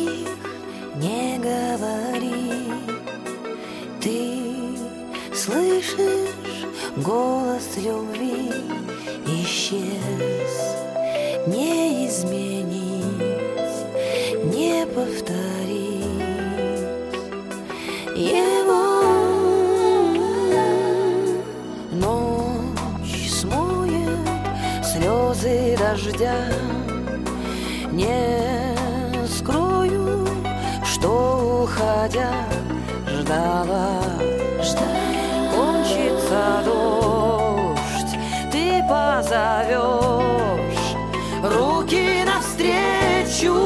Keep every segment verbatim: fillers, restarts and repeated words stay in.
них не говори. Ты слышишь голос любви, исчез, не изменить, не повторить его. Ночь смоет слезы дождя, не скрою, что, уходя, ждала, ждала. Кончится дождь, ты позовешь, руки навстречу.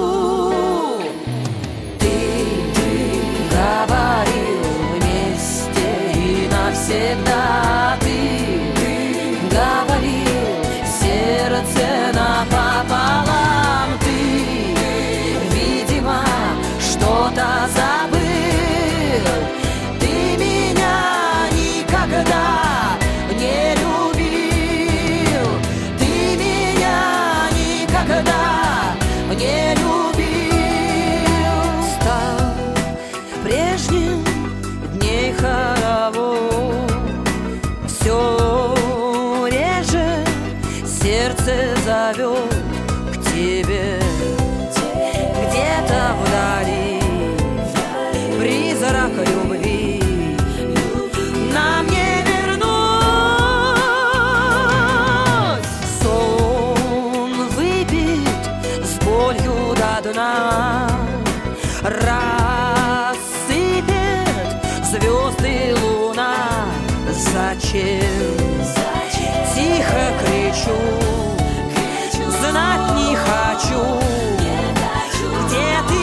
Ты, ты говорил вместе и навсегда. Ты, ты говорил сердце напополам. Ты, видимо, что-то забыл. Ты меня никогда не любил. Ты меня никогда не любил. Стал прежним дней хоровод, все реже сердце зовет к тебе. Где-то вдали призрак любви нам не вернуть. Сон выпит с болью до дна, рассыпет звезды луна. Зачем? Тихо кричу, знать не хочу, где ты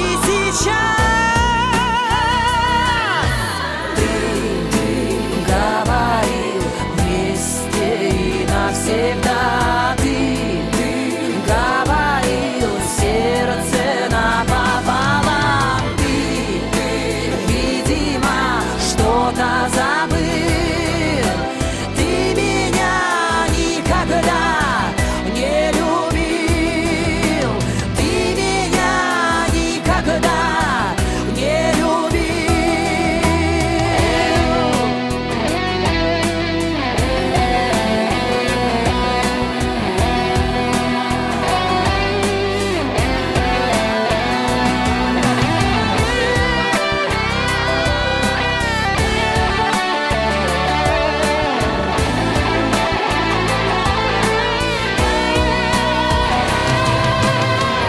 сейчас. Ты, ты говорил вместе и навсегда. Ты, ты говорил сердце напополам. Ты, ты, видимо, что-то забыл. Ты меня никогда не любил. Ты меня никогда не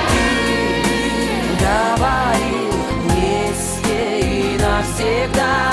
говорил вместе и навсегда.